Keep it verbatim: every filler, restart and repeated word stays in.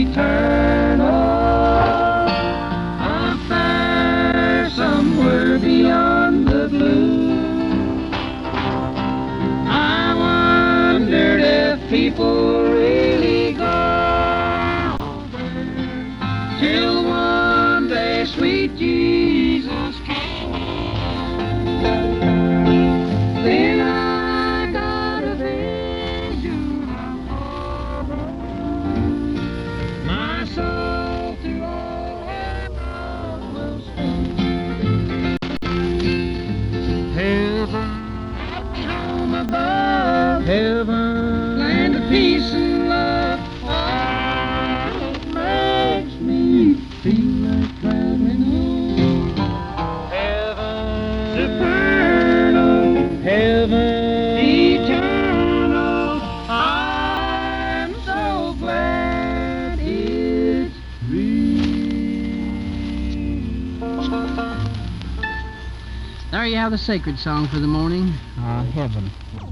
eternal, up there somewhere beyond the blue. I wondered if people really go there, till one day sweet Jesus came. Then I got a vision of heaven. My soul through all heaven will stand. Heaven, home above, heaven, land of peace and love. Oh, it makes me feel like traveling home. Heaven, supernal, heaven, eternal. I'm so glad it's real. There you have the sacred song for the morning. Uh, heaven.